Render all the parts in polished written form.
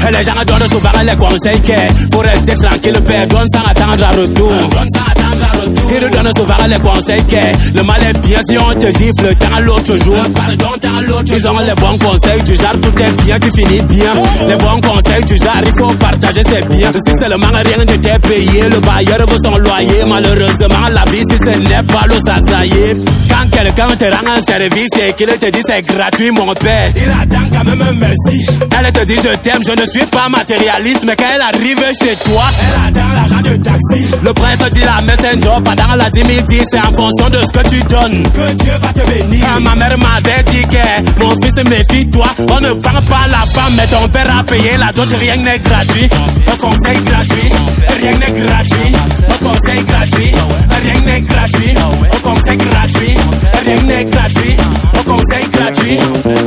Les gens donnent souvent les conseils que pour rester tranquille, donne sans attendre un retour. Ils nous donnent souvent les conseils que le mal est bien si on te gifle tant l'autre jour. Ils ont les bons conseils du genre tout est bien, tu finis bien. Les bons conseils du genre il faut partager c'est bien. Si seulement rien ne t'est payé, le bailleur veut son loyer. Malheureusement la vie si ce n'est pas l'eau ça y est. Quand quelqu'un te rend un service et qu'il te dit c'est gratuit mon père, il attend quand même un merci. Elle te dit je t'aime, je ne suis pas matérialiste, mais quand elle arrive chez toi, elle attend l'argent du taxi. Le prêtre dit la messe un job, pendant la 10 000 10, c'est en fonction de ce que tu donnes que Dieu va te bénir. Ma mère m'avait dit que mon fils méfie-toi, on ne vend pas la femme, mais ton père a payé la dot, rien n'est gratuit. Un conseil gratuit, rien n'est gratuit. Un conseil gratuit, rien n'est gratuit. Un conseil gratuit, rien n'est gratuit. Un conseil gratuit.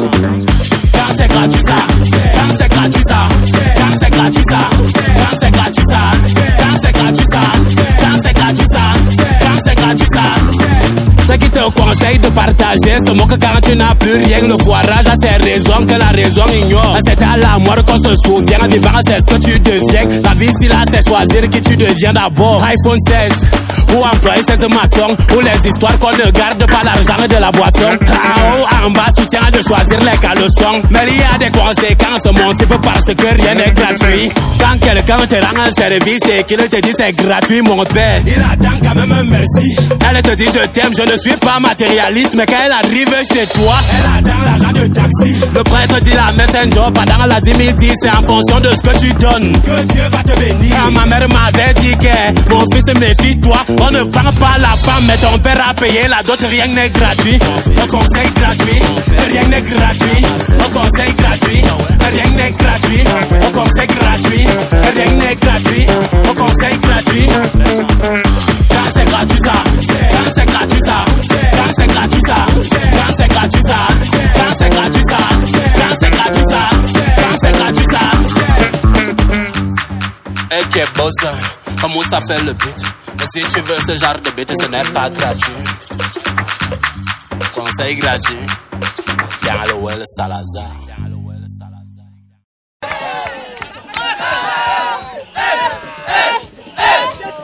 Quand c'est gratuit ça, quand c'est gratuit ça, quand c'est gratuit ça, quand c'est gratuit ça, quand c'est gratuit ça, quand c'est gratuit ça, quand c'est gratuit ça. Ceux qui te conseillent de partager se moquent quand tu n'as plus rien. Le foirage a ses raisons que la raison ignore. C'est à la mort qu'on se souvient. Vivant c'est ce que tu deviens. La vie si là c'est choisir qui tu deviens d'abord. iPhone 16 ou employé 16 maçons, ou les histoires qu'on ne garde pas l'argent de la boisson. En haut, en bas, soutien de choisir les caleçons. Mais il y a des conséquences, mon type, parce que rien n'est gratuit. Quand quelqu'un te rend un service et qu'il te dit c'est gratuit, mon père, il attend quand même un merci. Elle te dit je t'aime, je ne suis pas matérialiste, mais quand elle arrive chez toi, elle attend l'argent du taxi. Le prêtre dit la messe un job, pendant la 10 000 10, c'est en fonction de ce que tu donnes que Dieu va te bénir. Ma mère m'avait dit que mon fils méfie-toi, on ne vend pas la femme, mais ton père a payé la dot, rien n'est gratuit. Un conseil gratuit, rien n'est gratuit. Un conseil gratuit, rien n'est gratuit. Un conseil gratuit, rien n'est gratuit. Un conseil gratuit. Quand c'est gratuit ça, quand c'est gratuit ça, quand c'est gratuit ça, quand c'est gratuit ça, quand c'est gratuit ça, quand c'est gratuit ça, quand c'est gratuit ça. Et qui est boss, comment ça fait le but? Mais si tu veux ce genre de bête, ce n'est pas gratuit. Conseil gratuit, Y'a le Salazar.